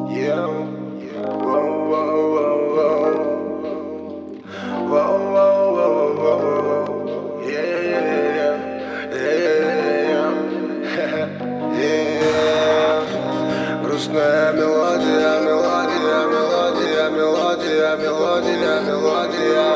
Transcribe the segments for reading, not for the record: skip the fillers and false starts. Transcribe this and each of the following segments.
Yeah. Whoa, whoa, whoa, whoa. Whoa, whoa, whoa, whoa. Yeah, yeah, yeah. Грустная мелодия, мелодия, мелодия, мелодия, мелодия, мелодия.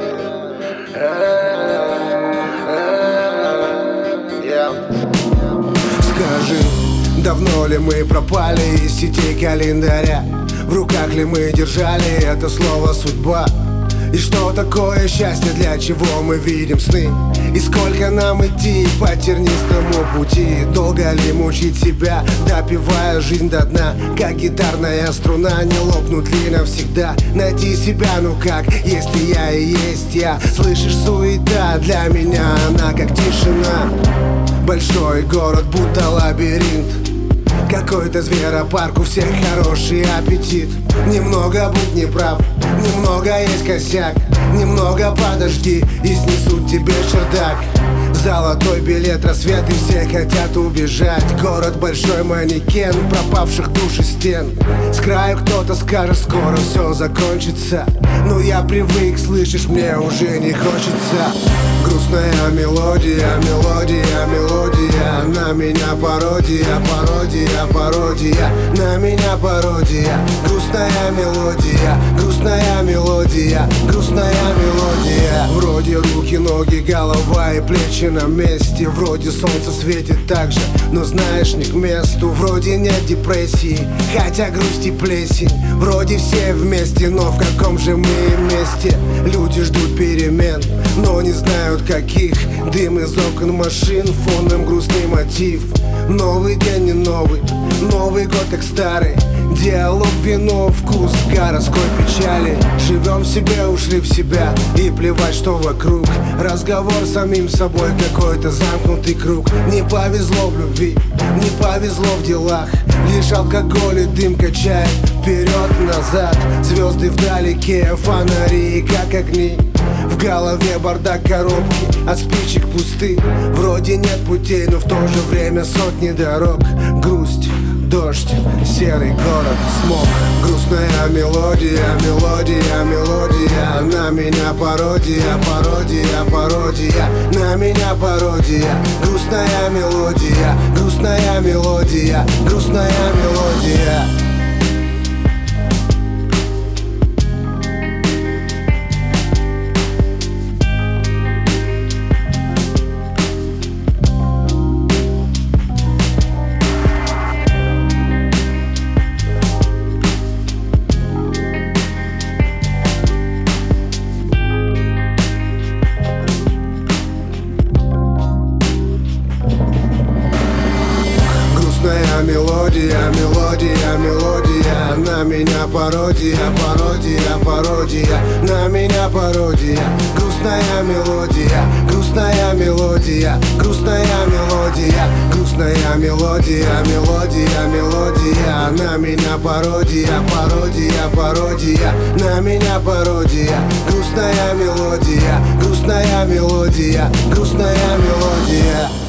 Скажи, давно ли мы пропали из сетей календаря? В руках ли мы держали это слово «судьба»? И что такое счастье, для чего мы видим сны? И сколько нам идти по тернистому пути? Долго ли мучить себя, допивая жизнь до дна? Как гитарная струна, не лопнут ли навсегда? Найти себя, ну как, если я и есть я? Слышишь, суета для меня, она как тишина. Большой город, будто лабиринт. Какой-то зверопарк, у всех хороший аппетит. Немного будь неправ, немного есть косяк. Немного подожди, и снесут тебе чердак. Золотой билет, рассвет, и все хотят убежать. Город большой манекен, пропавших душ и стен. С краю кто-то скажет, скоро все закончится. Но я привык, слышишь, мне уже не хочется. Грустная мелодия, мелодия, мелодия. На меня пародия, пародия, пародия. На меня пародия. Грустная мелодия, грустная мелодия, грустная мелодия. Вроде руки, ноги, голова и плечи на месте. Вроде солнце светит так же, но знаешь, не к месту. Вроде нет депрессии, хотя грусть и плесень. Вроде все вместе, но в каком же мы месте? Люди ждут перемен, но не знают каких. Дым из окон машин, фоном грустный мотив. Новый день не новый, Новый год как старый. Диалог, вино, вкус городской печали. Живем в себе, ушли в себя, и плевать, что вокруг. Разговор с самим собой, какой-то замкнутый круг. Не повезло в любви, не повезло в делах. Лишь алкоголь и дым качает вперед-назад. Звезды вдалеке, фонари как огни. В голове бардак, коробки от спичек пусты. Вроде нет путей, но в то же время сотни дорог. Грусть, дождь, серый город, смог. Грустная мелодия, мелодия, мелодия. На меня пародия, пародия, пародия. На меня пародия. Грустная мелодия, грустная мелодия, грустная мелодия. Мелодия, мелодия, мелодия. На меня пародия, пародия, пародия. На меня пародия. Грустная мелодия, грустная мелодия, грустная мелодия. Грустная мелодия, мелодия, мелодия. На меня пародия, пародия, пародия. На меня пародия. Грустная мелодия, грустная мелодия, грустная мелодия.